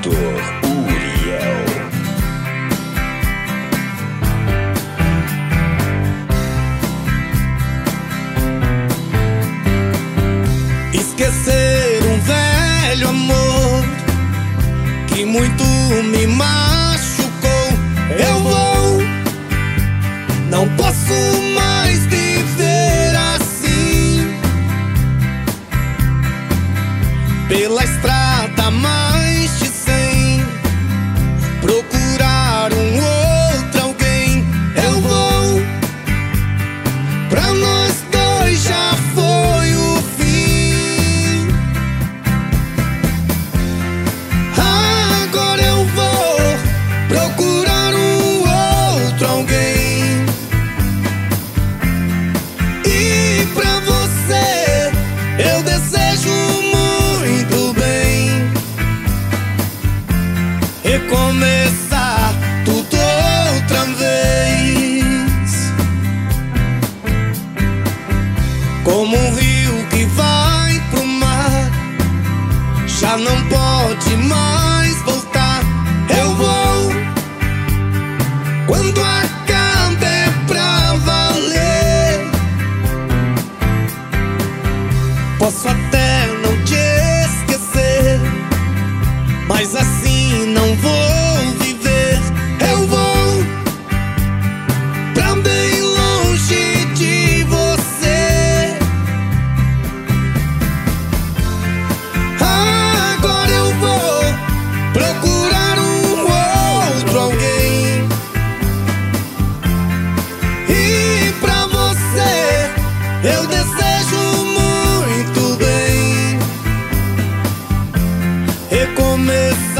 Dr. Uriel. Esquecer um velho amor que muito me machucou. Eu vou, não posso mais viver assim, pela estrada mais de 100, procurar um outro alguém. Eu vou, pra nós dois já foi o fim. Agora eu vou procurar um outro alguém. E pra você eu desejo muito bem. Recomeçar tudo outra vez, como um rio que vai pro mar, já não pode mais voltar. Eu vou, quando acaba é pra valer. Posso até não te esquecer, mas assim não vou viver. Eu vou pra bem longe de você. Agora eu vou procurar um outro alguém. E pra você eu desejo muito bem. Recomeçar